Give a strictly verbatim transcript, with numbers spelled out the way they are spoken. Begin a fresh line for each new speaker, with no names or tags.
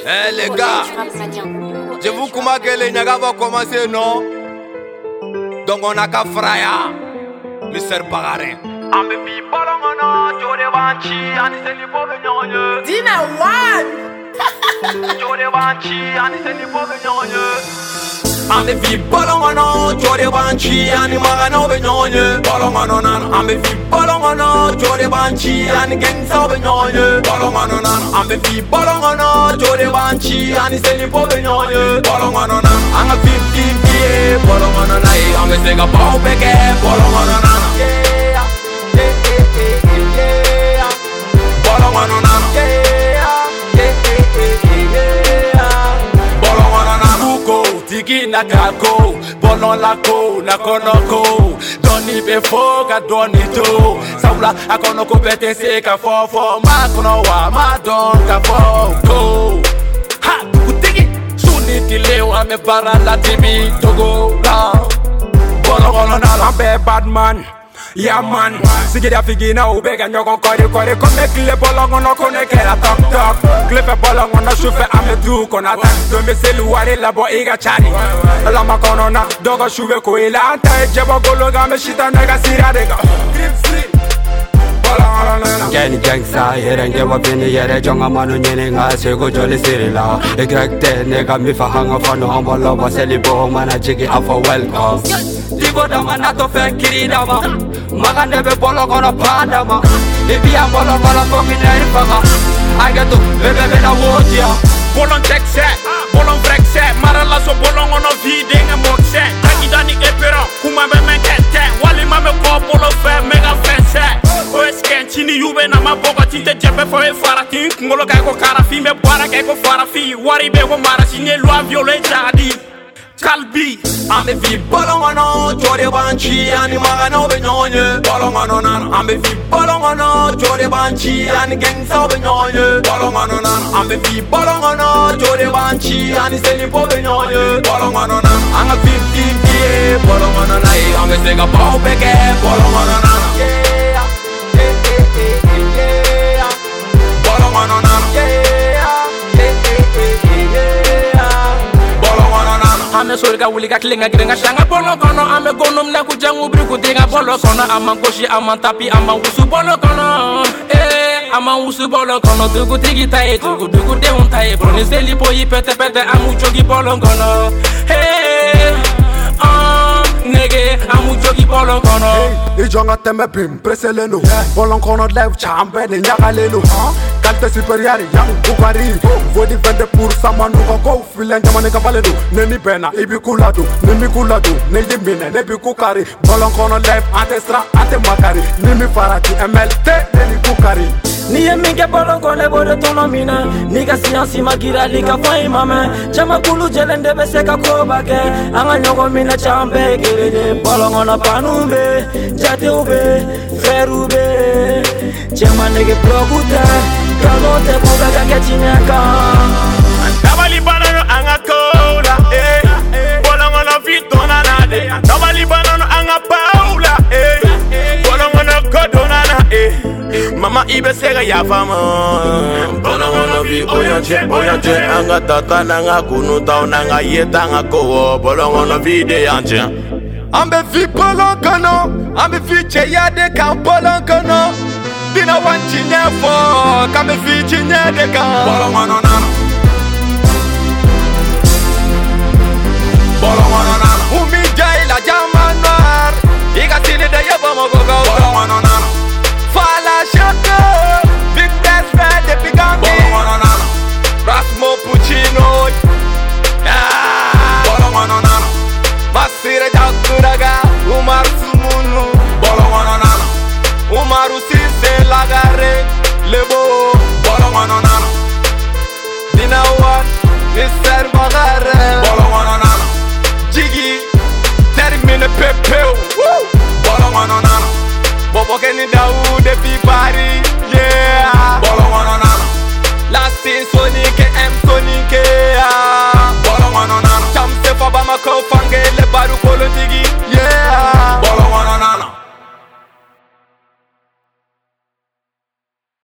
Eh les gars, je vous commande que les Nyaga va commencer, non? Donc on a qu'à fraya, mister Bagarin.
Ambe fi bolongono, jode banchi, ani seli bovenyoye.
Dina one.
Jode banchi, ani seli bovenyoye.
Ambe fi bolongono, jode banchi, ani magano benyoye. Bolongono nan, ambe fi bolongono, jode banchi, ani gangsta benyoye. Bolongono nan, ambe fi bolongono, jode banchi, ani seli bovenyoye. Bolongono nan, anga fifty fifty, bolongono nan, ambe sega pau beke, bolongono nan. Tiki na kako, bolon la ko, na konoko. Doni be foga, doni to. Saula akonoko bete se ka fo fo. Ma kono wa, ma don ka fo go. Ha, utiki, suni tile wa me para la tibi togo la. Bolon bolon na la be bad man. Yeah man, sigida figina ubega nyoko kore kore. Kome kile bolongo no kone kera tok tok. Klepe bolongo no shufe ame du kona ta. Dome selu wari labo iga chari. Lama kono na dogo shuve ko ila anta ejebo golo game shita nega sira dega.
Kenny gangsta, here and give up in the air, Jonga Manu Yening, I say go jolly Sirila. A crack ten, nigga, me for hang of on humble love, Celibo, man, I jiggy up for welcome. Digo the man not of a kiridama. Maga never bolong on a pandama. Baby, I'm bolong on a fucking airfaga. I get to baby, I want ya.
Bolong check set, bolong break set, Marala so bolong on a feeding and mock set. Takidani Epera, Kuma Menkete, Wally Mame Pop, bolong fair, mega fence. Chini yube na maboga tinte jepe for e farati ngolo ka ko karafi me boara ka ko farafi wari be ko mara sinye loi violé jadi kalbi
ambe fi bolongono jode banchi ani magano benyonye bolongono nan ambe fi bolongono jode banchi ani gangsta benyonye bolongono nan ambe fi bolongono jode banchi ani seli po benyonye bolongono nan anga fifty fifty bolongono nai ambe sega pau beke bolongono nan
ame sorga wuliga klinga girenga shanga bolo kono ame gonom na kujangu briku dinga bolo kono ama goshi ama tapi ama usu bolo kono eh ama usu bolo kono dugu tigi tae dugu dugu de un tae broni seli boyi pete pete amu jogi bolo kono eh ah nege amu jogi bolo kono
i jonga teme pim preseleno bolo kono live chambe ne nyagaleno Kalte superior yang bukari Vodi vende pour samanu ko filen jamane kapale do neni bena ibi kulado nemi kulado ne yimine ne bi kukari bolon kono live antestra ante makari nemi farati mlt neni kukari
Ni yeminge bolon kono bode tono mina Niga siyansi magira lika fai mame Chama kulu jelende beseka kobake Anga nyoko mina chambe Kirene bolon kono panumbe Jate ube, ferube Chama nege prokute Kalote boga kake chinyaka
Tabali banano anga kola eh bolongo no fitona nade Tabali banano anga paula eh bolongo no kodona na eh Mama ibe sega ya fama bolongo no vi oyanche oyanche anga tata nanga kunu ta nanga yeta anga ko bolongo no vi de yanche
ambe fi bolongono ambe fi cheyade ka bolongono Dina one chinye fo, kame fi chinye deka Bolongono nana Bolongono nana Umi jai la jama noir Iga sini de yaba mogogo Bolongono nana Fala shaka Big Dash Fred de Pigambi Bolongono nana Rasmo Puccino Bolongono nana Masire Jakuraga Umar Sumunu Bolongono nana Umaru Sise Lagare Lebo Bolongono nana Dina one mister Bagare Bolongono nana Jiggy Termine Pepeo Bolongono nana Bobo Kenny Daoud de Pipari Yeah